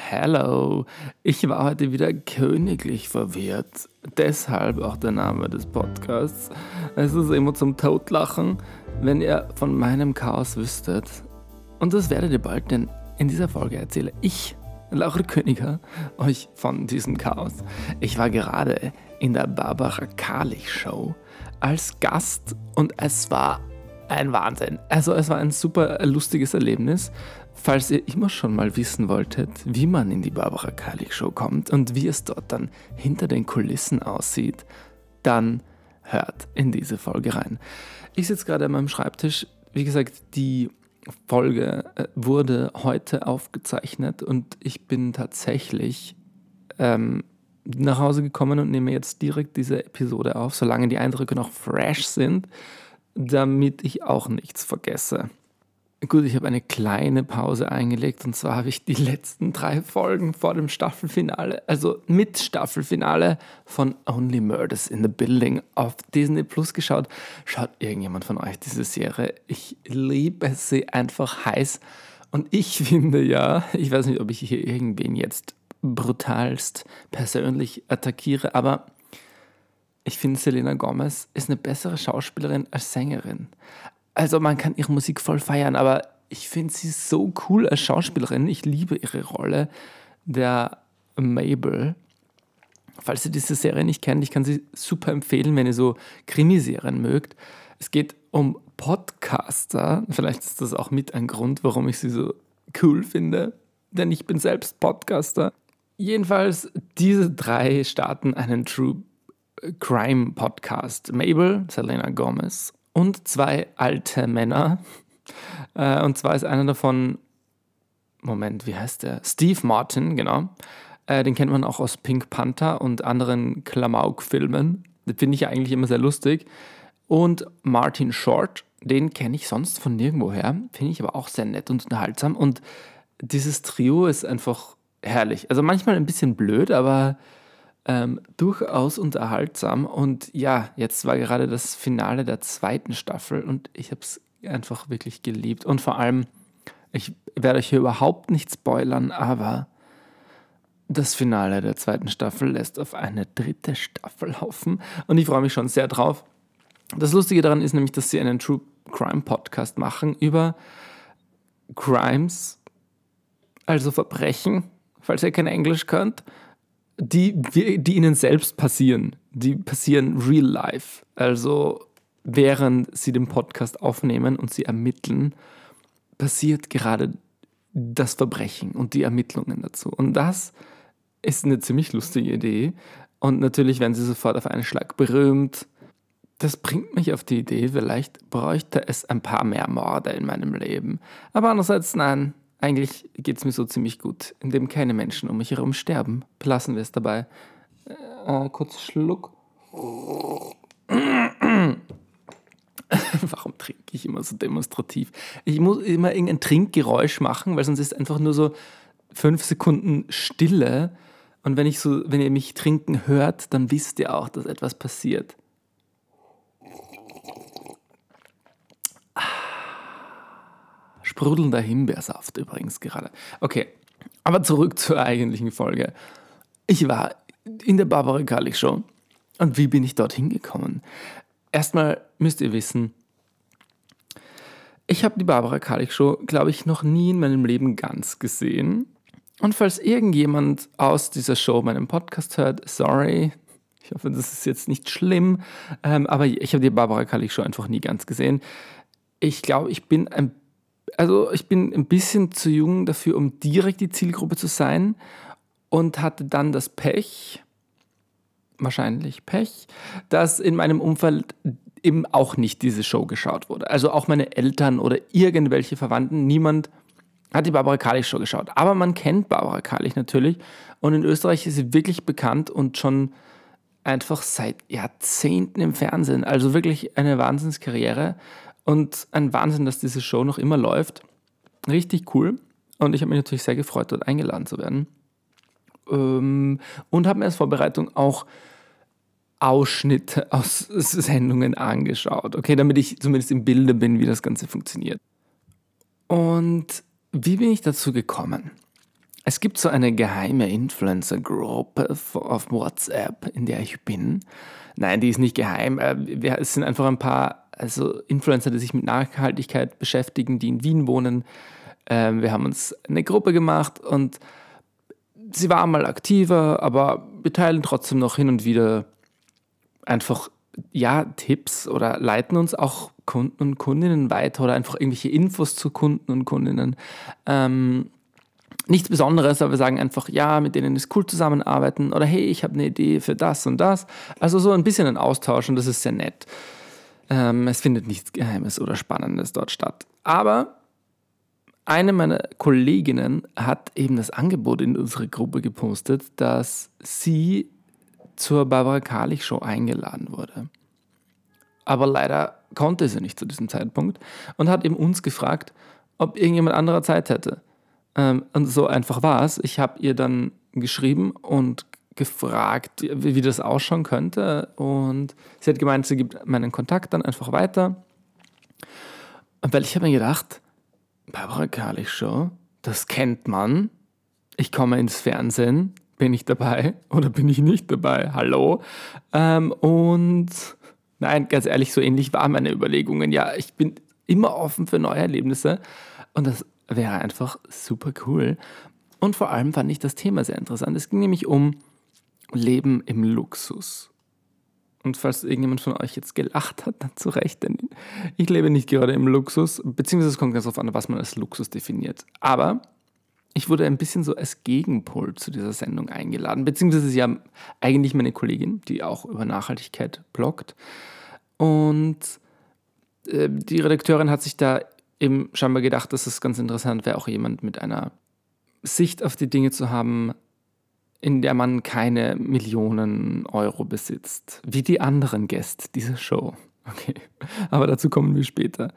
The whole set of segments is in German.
Hello, ich war heute wieder königlich verwirrt. Deshalb auch der Name des Podcasts. Es ist immer zum Totlachen, wenn ihr von meinem Chaos wüsstet. Und das werdet ihr bald, denn in dieser Folge erzähle ich, Laura Königer, euch von diesem Chaos. Ich war gerade in der Barbara Karlich Show als Gast und es war ein Wahnsinn. Also es war ein super lustiges Erlebnis. Falls ihr immer schon mal wissen wolltet, wie man in die Barbara Karlich Show kommt und wie es dort dann hinter den Kulissen aussieht, dann hört in diese Folge rein. Ich sitze gerade an meinem Schreibtisch. Wie gesagt, die Folge wurde heute aufgezeichnet und ich bin tatsächlich nach Hause gekommen und nehme jetzt direkt diese Episode auf, solange die Eindrücke noch fresh sind, damit ich auch nichts vergesse. Gut, ich habe eine kleine Pause eingelegt und zwar habe ich die letzten 3 Folgen vor dem Staffelfinale, also mit Staffelfinale von Only Murders in the Building auf Disney Plus geschaut. Schaut irgendjemand von euch diese Serie? Ich liebe sie einfach heiß und ich finde ja, ich weiß nicht, ob ich hier irgendwen jetzt brutalst persönlich attackiere, aber ich finde, Selena Gomez ist eine bessere Schauspielerin als Sängerin. Also man kann ihre Musik voll feiern, aber ich finde sie so cool als Schauspielerin. Ich liebe ihre Rolle der Mabel. Falls ihr diese Serie nicht kennt, ich kann sie super empfehlen, wenn ihr so Krimiserien mögt. Es geht um Podcaster. Vielleicht ist das auch mit ein Grund, warum ich sie so cool finde, denn ich bin selbst Podcaster. Jedenfalls, diese 3 starten einen True Crime Podcast. Mabel, Selena Gomez und 2 alte Männer. Und zwar ist einer davon, Moment, wie heißt der? Steve Martin, genau. Den kennt man auch aus Pink Panther und anderen Klamauk-Filmen. Den finde ich ja eigentlich immer sehr lustig. Und Martin Short, den kenne ich sonst von nirgendwoher. Finde ich aber auch sehr nett und unterhaltsam. Und dieses Trio ist einfach herrlich. Also manchmal ein bisschen blöd, aber durchaus unterhaltsam. Und ja, jetzt war gerade das Finale der 2. Staffel und ich habe es einfach wirklich geliebt. Und vor allem, ich werde euch hier überhaupt nicht spoilern, aber das Finale der 2. Staffel lässt auf eine 3. Staffel hoffen. Und ich freue mich schon sehr drauf. Das Lustige daran ist nämlich, dass sie einen True Crime Podcast machen über Crimes, also Verbrechen, falls ihr kein Englisch könnt, die ihnen selbst passieren. Die passieren real life. Also während sie den Podcast aufnehmen und sie ermitteln, passiert gerade das Verbrechen und die Ermittlungen dazu. Und das ist eine ziemlich lustige Idee. Und natürlich werden sie sofort auf einen Schlag berühmt. Das bringt mich auf die Idee, vielleicht bräuchte es ein paar mehr Morde in meinem Leben. Aber andererseits, nein, eigentlich geht es mir so ziemlich gut, indem keine Menschen um mich herum sterben. Belassen wir es dabei. Kurz Schluck. Warum trinke ich immer so demonstrativ? Ich muss immer irgendein Trinkgeräusch machen, weil sonst ist einfach nur so 5 Sekunden Stille. Und wenn ihr mich trinken hört, dann wisst ihr auch, dass etwas passiert. Sprudelnder Himbeersaft übrigens gerade. Okay, aber zurück zur eigentlichen Folge. Ich war in der Barbara Karlich Show und wie bin ich dorthin gekommen? Erstmal müsst ihr wissen, ich habe die Barbara Karlich Show, glaube ich, noch nie in meinem Leben ganz gesehen. Und falls irgendjemand aus dieser Show meinen Podcast hört, sorry, ich hoffe, das ist jetzt nicht schlimm, aber ich habe die Barbara Karlich Show einfach nie ganz gesehen. Ich glaube, ich bin ein bisschen zu jung dafür, um direkt die Zielgruppe zu sein und hatte dann das Pech, dass in meinem Umfeld eben auch nicht diese Show geschaut wurde. Also auch meine Eltern oder irgendwelche Verwandten, niemand hat die Barbara Karlich Show geschaut. Aber man kennt Barbara Karlich natürlich und in Österreich ist sie wirklich bekannt und schon einfach seit Jahrzehnten im Fernsehen. Also wirklich eine Wahnsinnskarriere. Und ein Wahnsinn, dass diese Show noch immer läuft. Richtig cool. Und ich habe mich natürlich sehr gefreut, dort eingeladen zu werden. Und habe mir als Vorbereitung auch Ausschnitte aus Sendungen angeschaut. Okay, damit ich zumindest im Bilde bin, wie das Ganze funktioniert. Und wie bin ich dazu gekommen? Es gibt so eine geheime Influencer-Gruppe auf WhatsApp, in der ich bin. Nein, die ist nicht geheim. Es sind einfach ein paar Influencer, die sich mit Nachhaltigkeit beschäftigen, die in Wien wohnen. Wir haben uns eine Gruppe gemacht und sie war mal aktiver, aber wir teilen trotzdem noch hin und wieder einfach Tipps oder leiten uns auch Kunden und Kundinnen weiter oder einfach irgendwelche Infos zu Kunden und Kundinnen. Nichts Besonderes, aber wir sagen einfach, ja, mit denen ist cool zusammenarbeiten oder hey, ich habe eine Idee für das und das. Also so ein bisschen ein Austausch und das ist sehr nett. Es findet nichts Geheimes oder Spannendes dort statt. Aber eine meiner Kolleginnen hat eben das Angebot in unsere Gruppe gepostet, dass sie zur Barbara Karlich Show eingeladen wurde. Aber leider konnte sie nicht zu diesem Zeitpunkt und hat eben uns gefragt, ob irgendjemand anderer Zeit hätte. Und so einfach war es. Ich habe ihr dann geschrieben und gefragt, wie das ausschauen könnte. Und sie hat gemeint, sie gibt meinen Kontakt dann einfach weiter. Weil ich habe mir gedacht, Barbara Karlich Show, das kennt man. Ich komme ins Fernsehen. Bin ich dabei oder bin ich nicht dabei? Hallo? Und nein, ganz ehrlich, so ähnlich waren meine Überlegungen. Ja, ich bin immer offen für neue Erlebnisse und das wäre einfach super cool. Und vor allem fand ich das Thema sehr interessant. Es ging nämlich um Leben im Luxus. Und falls irgendjemand von euch jetzt gelacht hat, dann zu Recht, denn ich lebe nicht gerade im Luxus, beziehungsweise es kommt ganz darauf an, was man als Luxus definiert. Aber ich wurde ein bisschen so als Gegenpol zu dieser Sendung eingeladen, beziehungsweise sie haben eigentlich meine Kollegin, die auch über Nachhaltigkeit bloggt. Und die Redakteurin hat sich da eben scheinbar gedacht, dass es ganz interessant wäre, auch jemand mit einer Sicht auf die Dinge zu haben, in der man keine Millionen Euro besitzt, wie die anderen Gäste dieser Show. Okay, aber dazu kommen wir später.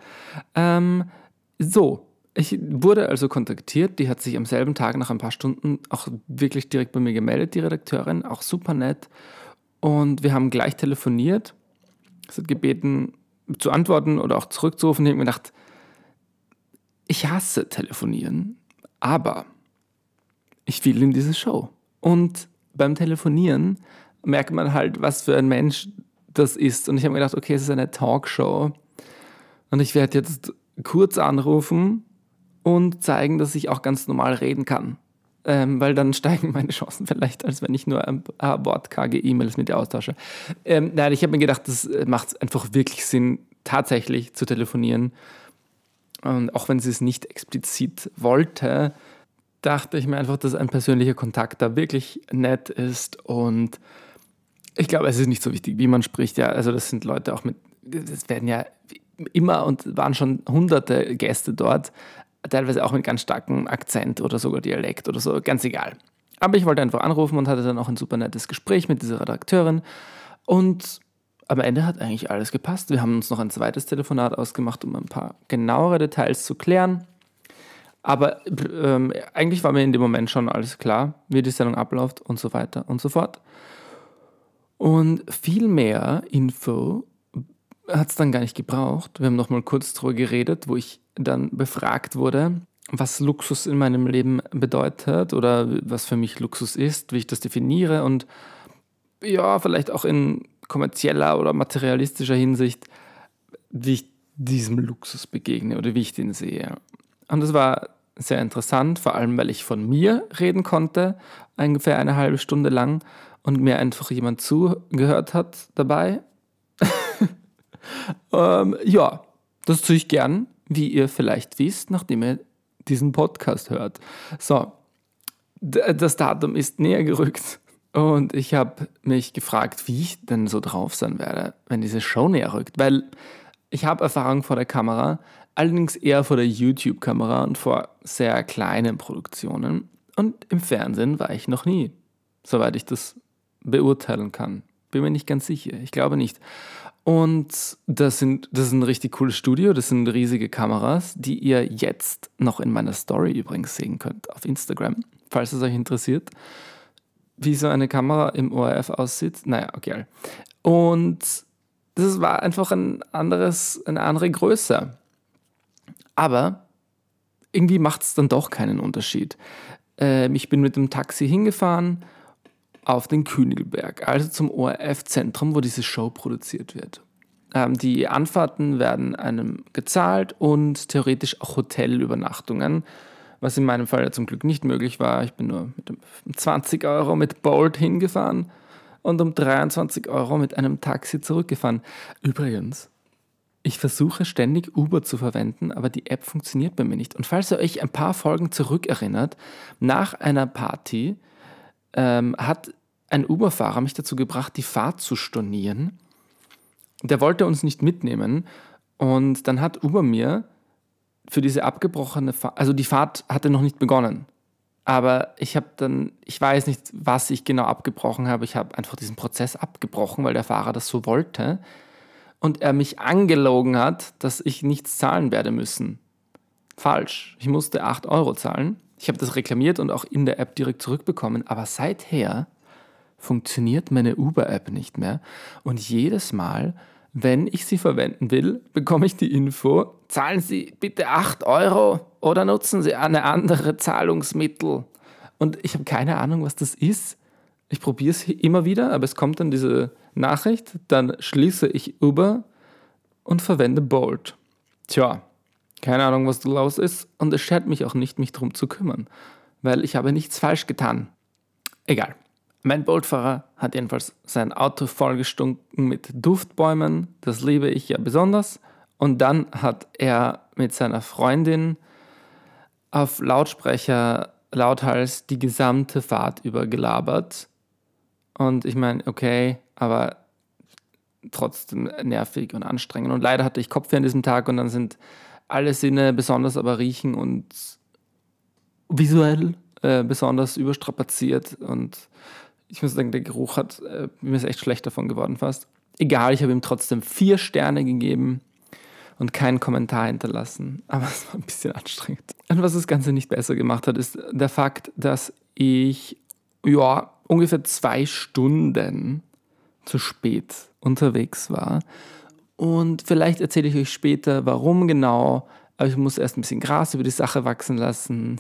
Ich wurde also kontaktiert, die hat sich am selben Tag nach ein paar Stunden auch wirklich direkt bei mir gemeldet, die Redakteurin, auch super nett. Und wir haben gleich telefoniert. Sie hat gebeten, zu antworten oder auch zurückzurufen. Ich habe mir gedacht, ich hasse telefonieren, aber ich will in diese Show. Und beim Telefonieren merkt man halt, was für ein Mensch das ist. Und ich habe mir gedacht, okay, es ist eine Talkshow. Und ich werde jetzt kurz anrufen und zeigen, dass ich auch ganz normal reden kann. Weil dann steigen meine Chancen vielleicht, als wenn ich nur ein paar wortkarge E-Mails mit ihr austausche. Nein, ich habe mir gedacht, das macht einfach wirklich Sinn, tatsächlich zu telefonieren. Und auch wenn sie es nicht explizit wollte, dachte ich mir einfach, dass ein persönlicher Kontakt da wirklich nett ist. Und ich glaube, es ist nicht so wichtig, wie man spricht. Ja, also das sind Leute auch das werden ja immer und waren schon hunderte Gäste dort, teilweise auch mit ganz starkem Akzent oder sogar Dialekt oder so, ganz egal. Aber ich wollte einfach anrufen und hatte dann auch ein super nettes Gespräch mit dieser Redakteurin und am Ende hat eigentlich alles gepasst. Wir haben uns noch ein zweites Telefonat ausgemacht, um ein paar genauere Details zu klären. Aber eigentlich war mir in dem Moment schon alles klar, wie die Sendung abläuft und so weiter und so fort. Und viel mehr Info hat es dann gar nicht gebraucht. Wir haben noch mal kurz drüber geredet, wo ich dann befragt wurde, was Luxus in meinem Leben bedeutet oder was für mich Luxus ist, wie ich das definiere und ja, vielleicht auch in kommerzieller oder materialistischer Hinsicht, wie ich diesem Luxus begegne oder wie ich den sehe. Und das war sehr interessant, vor allem, weil ich von mir reden konnte, ungefähr eine halbe Stunde lang und mir einfach jemand zugehört hat dabei. Das tue ich gern, wie ihr vielleicht wisst, nachdem ihr diesen Podcast hört. So, das Datum ist näher gerückt und ich habe mich gefragt, wie ich denn so drauf sein werde, wenn diese Show näher rückt, weil ich habe Erfahrung vor der Kamera, allerdings eher vor der YouTube-Kamera und vor sehr kleinen Produktionen und im Fernsehen war ich noch nie, soweit ich das beurteilen kann. Bin mir nicht ganz sicher, ich glaube nicht. Und das ist ein richtig cooles Studio, das sind riesige Kameras, die ihr jetzt noch in meiner Story übrigens sehen könnt auf Instagram, falls es euch interessiert, wie so eine Kamera im ORF aussieht. Naja, okay. Und das war einfach eine andere Größe. Aber irgendwie macht es dann doch keinen Unterschied. Ich bin mit dem Taxi hingefahren auf den Künigelberg, also zum ORF-Zentrum, wo diese Show produziert wird. Die Anfahrten werden einem gezahlt und theoretisch auch Hotelübernachtungen, was in meinem Fall ja zum Glück nicht möglich war. Ich bin nur mit 20 Euro mit Bolt hingefahren und um 23 Euro mit einem Taxi zurückgefahren. Übrigens, ich versuche ständig Uber zu verwenden, aber die App funktioniert bei mir nicht. Und falls ihr euch ein paar Folgen zurückerinnert, nach einer Party hat ein Uber-Fahrer mich dazu gebracht, die Fahrt zu stornieren. Der wollte uns nicht mitnehmen und dann hat Uber mir für diese abgebrochene Fahrt, also die Fahrt hatte noch nicht begonnen, aber ich weiß nicht, was ich genau abgebrochen habe. Ich habe einfach diesen Prozess abgebrochen, weil der Fahrer das so wollte und er mich angelogen hat, dass ich nichts zahlen werde müssen. Falsch. Ich musste 8 Euro zahlen. Ich habe das reklamiert und auch in der App direkt zurückbekommen, aber seither funktioniert meine Uber-App nicht mehr und jedes Mal, wenn ich sie verwenden will, bekomme ich die Info, zahlen Sie bitte 8 Euro oder nutzen Sie eine andere Zahlungsmittel. Und ich habe keine Ahnung, was das ist. Ich probiere es immer wieder, aber es kommt dann diese Nachricht, dann schließe ich Uber und verwende Bolt. Tja, keine Ahnung, was da los ist und es schert mich auch nicht, mich darum zu kümmern, weil ich habe nichts falsch getan. Egal. Mein Bolt-Fahrer hat jedenfalls sein Auto vollgestunken mit Duftbäumen, das liebe ich ja besonders. Und dann hat er mit seiner Freundin auf Lautsprecher lauthals die gesamte Fahrt über gelabert. Und ich meine, okay, aber trotzdem nervig und anstrengend. Und leider hatte ich Kopfweh an diesem Tag und dann sind alle Sinne, besonders aber Riechen und visuell, besonders überstrapaziert und ich muss sagen, der Geruch mir ist echt schlecht davon geworden fast. Egal, ich habe ihm trotzdem 4 Sterne gegeben und keinen Kommentar hinterlassen. Aber es war ein bisschen anstrengend. Und was das Ganze nicht besser gemacht hat, ist der Fakt, dass ich ungefähr 2 Stunden zu spät unterwegs war. Und vielleicht erzähle ich euch später, warum genau. Aber ich muss erst ein bisschen Gras über die Sache wachsen lassen.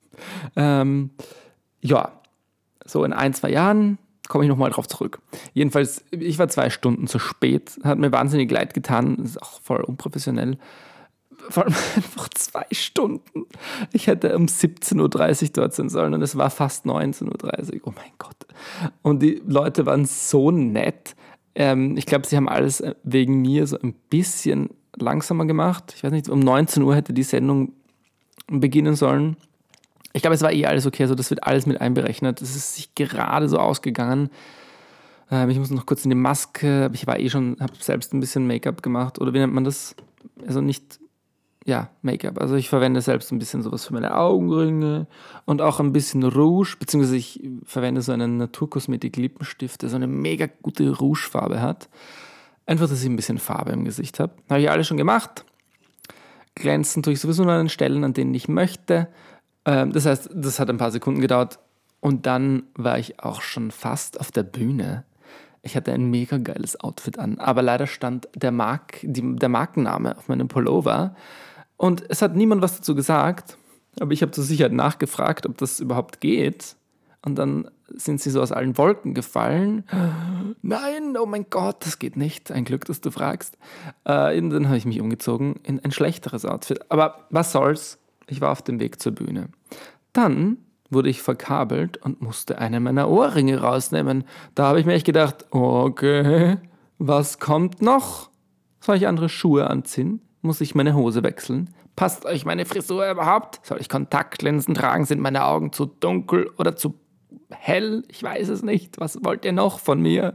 So in 1-2 Jahren komme ich nochmal drauf zurück. Jedenfalls, ich war 2 Stunden zu spät, hat mir wahnsinnig leid getan, das ist auch voll unprofessionell. Vor allem einfach 2 Stunden. Ich hätte um 17.30 Uhr dort sein sollen und es war fast 19.30 Uhr. Oh mein Gott. Und die Leute waren so nett. Ich glaube, sie haben alles wegen mir so ein bisschen langsamer gemacht. Ich weiß nicht, um 19 Uhr hätte die Sendung beginnen sollen. Ich glaube, es war alles okay, also das wird alles mit einberechnet. Es ist sich gerade so ausgegangen. Ich muss noch kurz in die Maske, aber ich war habe selbst ein bisschen Make-up gemacht. Oder wie nennt man das? Also nicht, Make-up. Also ich verwende selbst ein bisschen sowas für meine Augenringe und auch ein bisschen Rouge, beziehungsweise ich verwende so einen Naturkosmetik-Lippenstift, der so eine mega gute Rougefarbe hat. Einfach, dass ich ein bisschen Farbe im Gesicht habe. Habe ich alles schon gemacht. Glänzen tue ich sowieso nur an den Stellen, an denen ich möchte. Das heißt, das hat ein paar Sekunden gedauert und dann war ich auch schon fast auf der Bühne. Ich hatte ein mega geiles Outfit an, aber leider stand der Markenname auf meinem Pullover und es hat niemand was dazu gesagt, aber ich habe zur Sicherheit nachgefragt, ob das überhaupt geht und dann sind sie so aus allen Wolken gefallen. Nein, oh mein Gott, das geht nicht. Ein Glück, dass du fragst. Dann habe ich mich umgezogen in ein schlechteres Outfit, aber was soll's? Ich war auf dem Weg zur Bühne. Dann wurde ich verkabelt und musste einen meiner Ohrringe rausnehmen. Da habe ich mir echt gedacht, okay, was kommt noch? Soll ich andere Schuhe anziehen? Muss ich meine Hose wechseln? Passt euch meine Frisur überhaupt? Soll ich Kontaktlinsen tragen? Sind meine Augen zu dunkel oder zu hell? Ich weiß es nicht. Was wollt ihr noch von mir?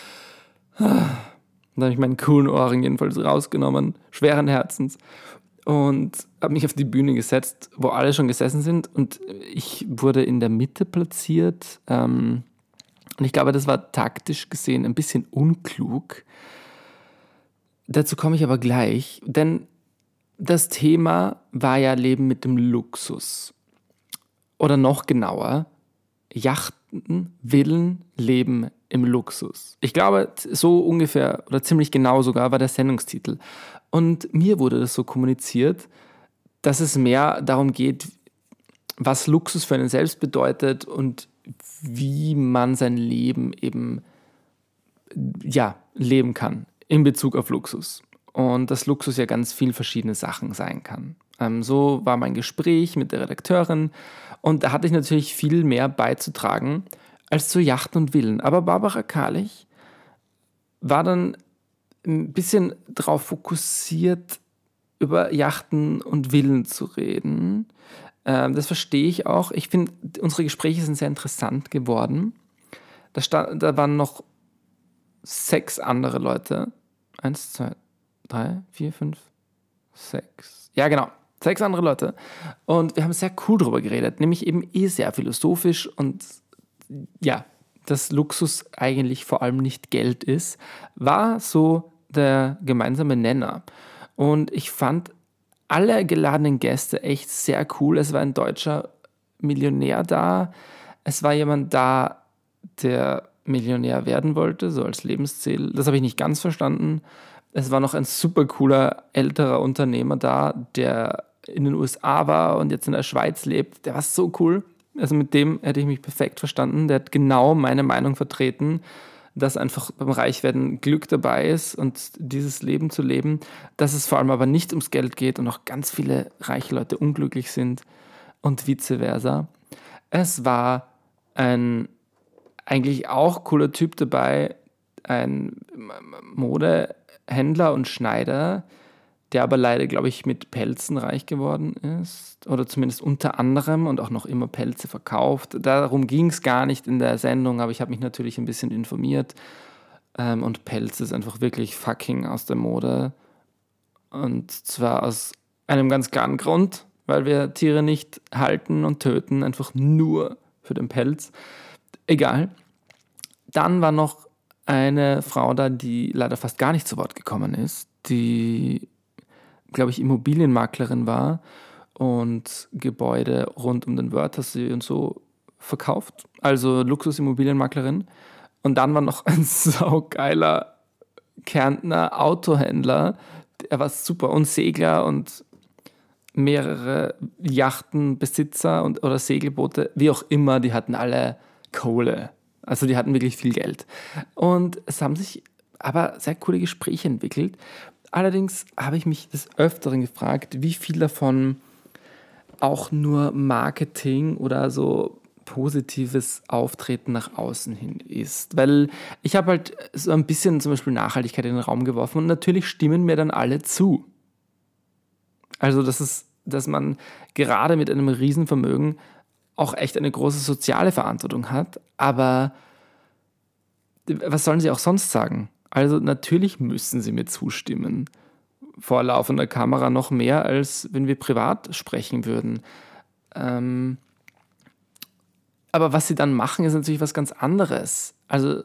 Dann habe ich meinen coolen Ohrring jedenfalls rausgenommen, schweren Herzens. Und habe mich auf die Bühne gesetzt, wo alle schon gesessen sind und ich wurde in der Mitte platziert und ich glaube, das war taktisch gesehen ein bisschen unklug. Dazu komme ich aber gleich, denn das Thema war ja Leben mit dem Luxus oder noch genauer, Yachten, Villen, Leben im Luxus. Ich glaube, so ungefähr oder ziemlich genau sogar war der Sendungstitel. Und mir wurde das so kommuniziert, dass es mehr darum geht, was Luxus für einen selbst bedeutet und wie man sein Leben eben leben kann in Bezug auf Luxus. Und dass Luxus ja ganz viel verschiedene Sachen sein kann. So war mein Gespräch mit der Redakteurin und da hatte ich natürlich viel mehr beizutragen als zu Yachten und Villen. Aber Barbara Karlich war dann ein bisschen darauf fokussiert, über Yachten und Villen zu reden. Das verstehe ich auch. Ich finde, unsere Gespräche sind sehr interessant geworden. Da waren noch 6 andere Leute. 1, 2, 3, 4, 5, 6. Ja, genau. 6 andere Leute. Und wir haben sehr cool drüber geredet. Nämlich eben sehr philosophisch und ja, dass Luxus eigentlich vor allem nicht Geld ist, war so der gemeinsame Nenner. Und ich fand alle geladenen Gäste echt sehr cool. Es war ein deutscher Millionär da. Es war jemand da, der Millionär werden wollte, so als Lebensziel. Das habe ich nicht ganz verstanden. Es war noch ein super cooler älterer Unternehmer da, der in den USA war und jetzt in der Schweiz lebt. Der war so cool. Also mit dem hätte ich mich perfekt verstanden. Der hat genau meine Meinung vertreten, dass einfach beim Reichwerden Glück dabei ist und dieses Leben zu leben, dass es vor allem aber nicht ums Geld geht und auch ganz viele reiche Leute unglücklich sind und vice versa. Es war ein eigentlich auch cooler Typ dabei, ein Modehändler und Schneider, der aber leider, glaube ich, mit Pelzen reich geworden ist oder zumindest unter anderem und auch noch immer Pelze verkauft. Darum ging es gar nicht in der Sendung, aber ich habe mich natürlich ein bisschen informiert und Pelz ist einfach wirklich fucking aus der Mode und zwar aus einem ganz klaren Grund, weil wir Tiere nicht halten und töten, einfach nur für den Pelz. Egal. Dann war noch eine Frau da, die leider fast gar nicht zu Wort gekommen ist, die, glaube ich, Immobilienmaklerin war und Gebäude rund um den Wörthersee und so verkauft. Also Luxusimmobilienmaklerin. Und dann war noch ein saugeiler Kärntner Autohändler. Er war super und Segler und mehrere Yachtenbesitzer oder Segelboote, wie auch immer, die hatten alle Kohle. Also die hatten wirklich viel Geld. Und es haben sich aber sehr coole Gespräche entwickelt. Allerdings habe ich mich des Öfteren gefragt, wie viel davon auch nur Marketing oder so positives Auftreten nach außen hin ist. Weil ich habe halt so ein bisschen zum Beispiel Nachhaltigkeit in den Raum geworfen und natürlich stimmen mir dann alle zu. Also dass man gerade mit einem Riesenvermögen auch echt eine große soziale Verantwortung hat, aber was sollen sie auch sonst sagen? Also natürlich müssen sie mir zustimmen. Vor laufender Kamera noch mehr, als wenn wir privat sprechen würden. Aber was sie dann machen, ist natürlich was ganz anderes. Also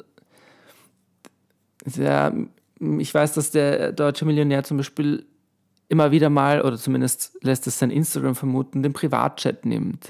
ich weiß, dass der deutsche Millionär zum Beispiel immer wieder mal, oder zumindest lässt es sein Instagram vermuten, den Privatchat nimmt.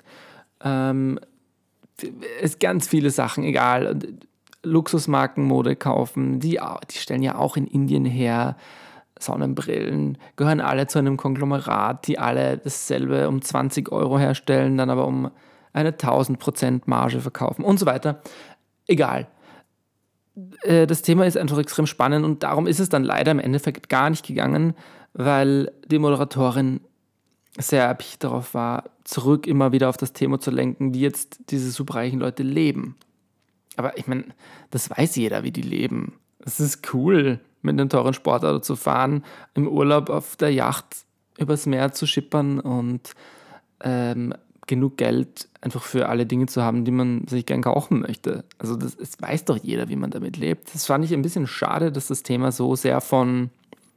Es ganz viele Sachen, egal. Luxusmarken Mode kaufen, die stellen ja auch in Indien her. Sonnenbrillen, gehören alle zu einem Konglomerat, die alle dasselbe um 20 Euro herstellen, dann aber um eine 1000% Marge verkaufen und so weiter. Egal. Das Thema ist einfach extrem spannend und darum ist es dann leider im Endeffekt gar nicht gegangen, weil die Moderatorin sehr erpicht darauf war, zurück immer wieder auf das Thema zu lenken, wie jetzt diese superreichen Leute leben. Aber ich meine, das weiß jeder, wie die leben. Es ist cool, mit einem teuren Sportauto zu fahren, im Urlaub auf der Yacht übers Meer zu schippern und genug Geld einfach für alle Dinge zu haben, die man sich gern kaufen möchte. Also das weiß doch jeder, wie man damit lebt. Das fand ich ein bisschen schade, dass das Thema so sehr von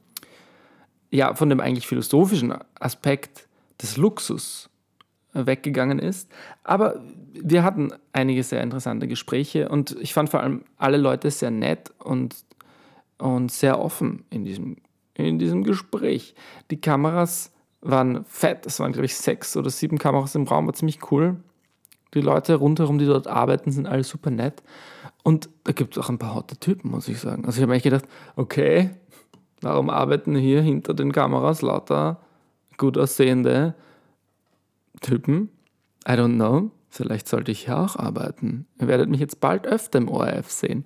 dem eigentlich philosophischen Aspekt des Luxus weggegangen ist. Aber wir hatten einige sehr interessante Gespräche und ich fand vor allem alle Leute sehr nett und sehr offen in diesem Gespräch. Die Kameras waren fett, es waren, glaube ich, 6 oder 7 Kameras im Raum, war ziemlich cool. Die Leute rundherum, die dort arbeiten, sind alle super nett. Und da gibt es auch ein paar hotte Typen, muss ich sagen. Also ich habe mir echt gedacht, okay, warum arbeiten hier hinter den Kameras lauter gut aussehende Typen? I don't know. Vielleicht sollte ich hier auch arbeiten. Ihr werdet mich jetzt bald öfter im ORF sehen.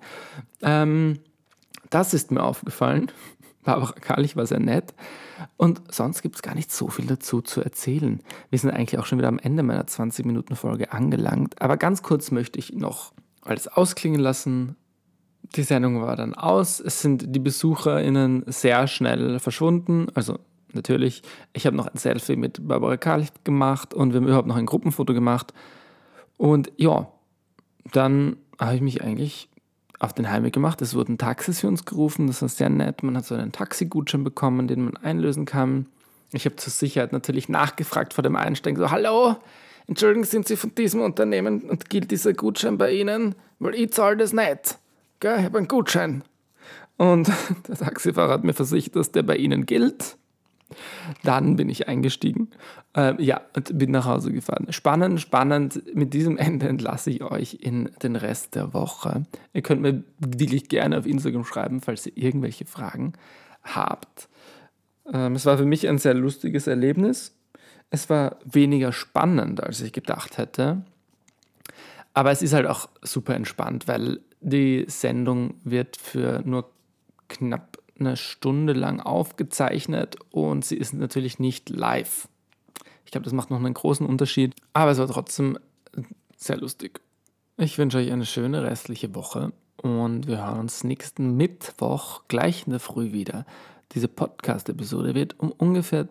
Das ist mir aufgefallen. Barbara Karlich war sehr nett. Und sonst gibt es gar nicht so viel dazu zu erzählen. Wir sind eigentlich auch schon wieder am Ende meiner 20-Minuten-Folge angelangt. Aber ganz kurz möchte ich noch alles ausklingen lassen. Die Sendung war dann aus. Es sind die BesucherInnen sehr schnell verschwunden. Also natürlich, ich habe noch ein Selfie mit Barbara Karlich gemacht und wir haben überhaupt noch ein Gruppenfoto gemacht. Und ja, dann habe ich mich eigentlich auf den Heimweg gemacht. Es wurden Taxis für uns gerufen, das war sehr nett. Man hat so einen Taxigutschein bekommen, den man einlösen kann. Ich habe zur Sicherheit natürlich nachgefragt vor dem Einsteigen, so, hallo, entschuldigen, sind Sie von diesem Unternehmen und gilt dieser Gutschein bei Ihnen? Weil ich zahle das nicht. Gell, ich habe einen Gutschein. Und der Taxifahrer hat mir versichert, dass der bei Ihnen gilt. Dann bin ich eingestiegen, und bin nach Hause gefahren. Spannend. Mit diesem Ende entlasse ich euch in den Rest der Woche. Ihr könnt mir wirklich gerne auf Instagram schreiben, falls ihr irgendwelche Fragen habt. Es war für mich ein sehr lustiges Erlebnis. Es war weniger spannend, als ich gedacht hätte. Aber es ist halt auch super entspannt, weil die Sendung wird für nur knapp eine Stunde lang aufgezeichnet und sie ist natürlich nicht live. Ich glaube, das macht noch einen großen Unterschied, aber es war trotzdem sehr lustig. Ich wünsche euch eine schöne restliche Woche und wir hören uns nächsten Mittwoch gleich in der Früh wieder. Diese Podcast-Episode wird um ungefähr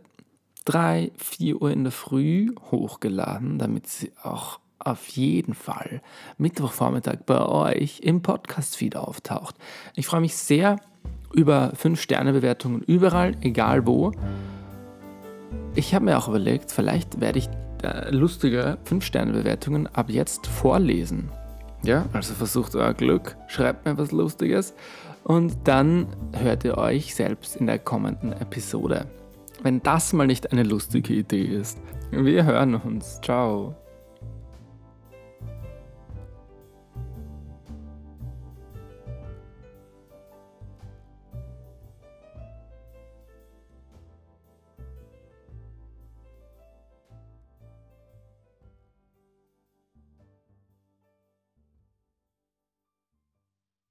3-4 Uhr in der Früh hochgeladen, damit sie auch auf jeden Fall Mittwochvormittag bei euch im Podcast-Feed auftaucht. Ich freue mich sehr über 5-Sterne-Bewertungen überall, egal wo. Ich habe mir auch überlegt, vielleicht werde ich lustige 5-Sterne-Bewertungen ab jetzt vorlesen. Ja, also versucht euer Glück, schreibt mir was Lustiges und dann hört ihr euch selbst in der kommenden Episode. Wenn das mal nicht eine lustige Idee ist. Wir hören uns. Ciao.